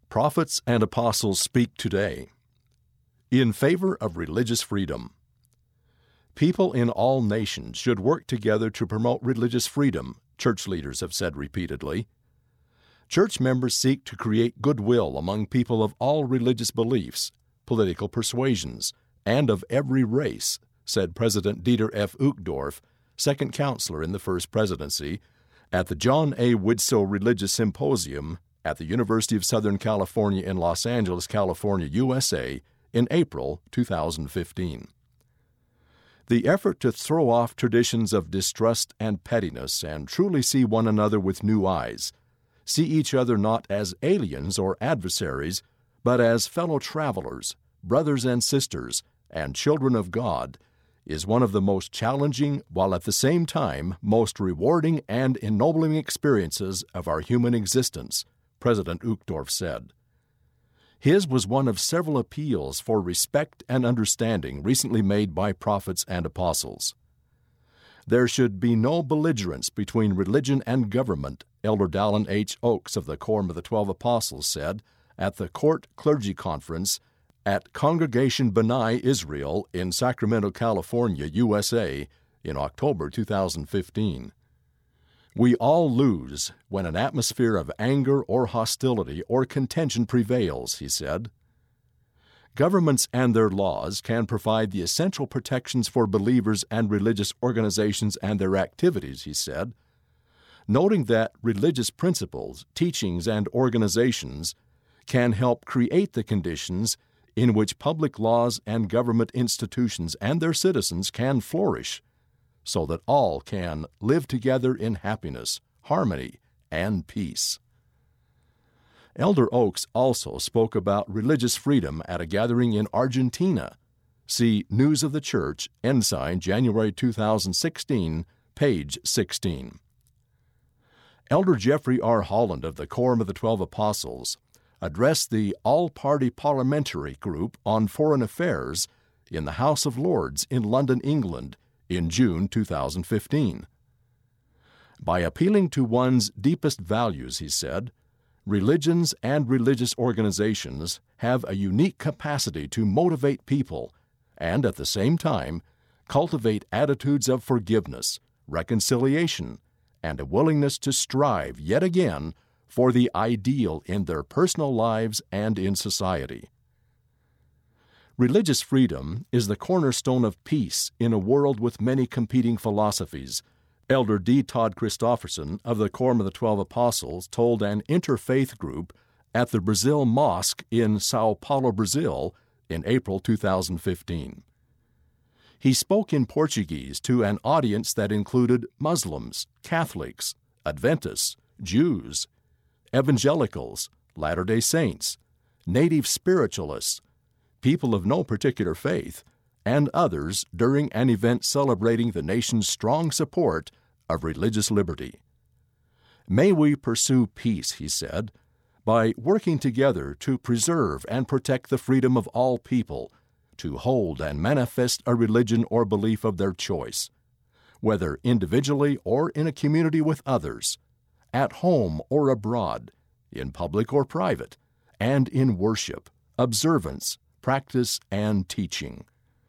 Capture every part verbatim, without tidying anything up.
Prophets and Apostles Speak Today. In favor of religious freedom. People in all nations should work together to promote religious freedom, church leaders have said repeatedly. Church members seek to create goodwill among people of all religious beliefs, political persuasions, and of every race, said President Dieter F. Uchtdorf, second counselor in the First Presidency, at the John A. Widtsoe Religious Symposium at the University of Southern California in Los Angeles, California, U S A, in April two thousand fifteen. The effort to throw off traditions of distrust and pettiness and truly see one another with new eyes, see each other not as aliens or adversaries, but as fellow travelers, brothers and sisters, and children of God, is one of the most challenging, while at the same time most rewarding and ennobling experiences of our human existence, President Uchtdorf said. His was one of several appeals for respect and understanding recently made by prophets and apostles. There should be no belligerence between religion and government, Elder Dallin H. Oaks of the Quorum of the Twelve Apostles said at the Court Clergy Conference at Congregation B'nai Israel in Sacramento, California, U S A, in October two thousand fifteen. We all lose when an atmosphere of anger or hostility or contention prevails, he said. Governments and their laws can provide the essential protections for believers and religious organizations and their activities, he said, noting that religious principles, teachings, and organizations can help create the conditions in which public laws and government institutions and their citizens can flourish, so that all can live together in happiness, harmony, and peace. Elder Oaks also spoke about religious freedom at a gathering in Argentina. See News of the Church, Ensign, January two thousand sixteen, page sixteen. Elder Jeffrey R. Holland of the Quorum of the Twelve Apostles addressed the All-Party Parliamentary Group on Foreign Affairs in the House of Lords in London, England, in June two thousand fifteen. By appealing to one's deepest values, he said, religions and religious organizations have a unique capacity to motivate people and, at the same time, cultivate attitudes of forgiveness, reconciliation, and a willingness to strive yet again for the ideal in their personal lives and in society. Religious freedom is the cornerstone of peace in a world with many competing philosophies, Elder D. Todd Christofferson of the Quorum of the Twelve Apostles told an interfaith group at the Brazil Mosque in Sao Paulo, Brazil, in April two thousand fifteen. He spoke in Portuguese to an audience that included Muslims, Catholics, Adventists, Jews, Evangelicals, Latter-day Saints, Native Spiritualists, people of no particular faith, and others during an event celebrating the nation's strong support of religious liberty. May we pursue peace, he said, by working together to preserve and protect the freedom of all people to hold and manifest a religion or belief of their choice, whether individually or in a community with others, at home or abroad, in public or private, and in worship, observance, practice, and teaching.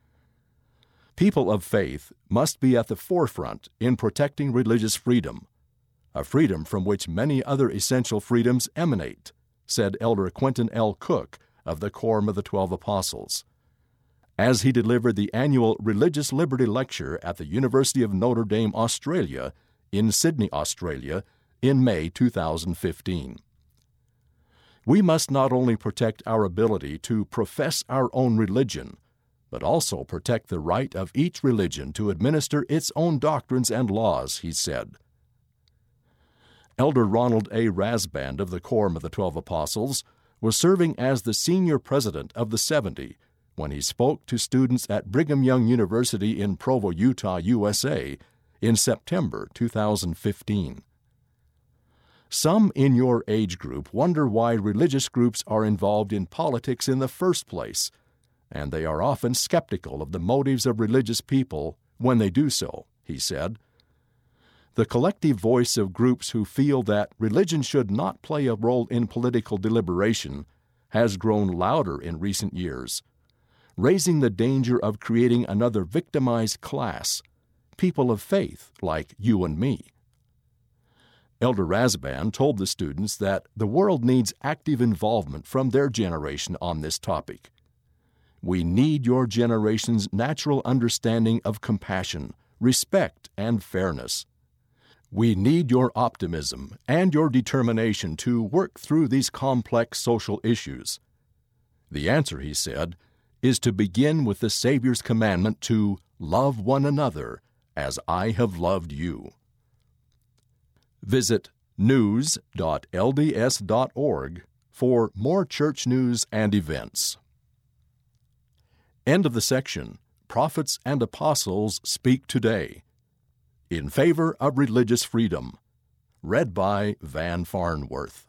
People of faith must be at the forefront in protecting religious freedom, a freedom from which many other essential freedoms emanate, said Elder Quentin L. Cook of the Quorum of the Twelve Apostles, as he delivered the annual Religious Liberty Lecture at the University of Notre Dame, Australia, in Sydney, Australia, in May two thousand fifteen. We must not only protect our ability to profess our own religion, but also protect the right of each religion to administer its own doctrines and laws, he said. Elder Ronald A. Rasband of the Quorum of the Twelve Apostles was serving as the senior president of the seventy when he spoke to students at Brigham Young University in Provo, Utah, U S A, in September two thousand fifteen. Some in your age group wonder why religious groups are involved in politics in the first place, and they are often skeptical of the motives of religious people when they do so, he said. The collective voice of groups who feel that religion should not play a role in political deliberation has grown louder in recent years, raising the danger of creating another victimized class, people of faith like you and me. Elder Razban told the students that the world needs active involvement from their generation on this topic. We need your generation's natural understanding of compassion, respect, and fairness. We need your optimism and your determination to work through these complex social issues. The answer, he said, is to begin with the Savior's commandment to love one another as I have loved you. Visit news dot l d s dot org for more church news and events. End of the section. Prophets and Apostles Speak Today. In Favor of Religious Freedom. Read by Van Farnworth.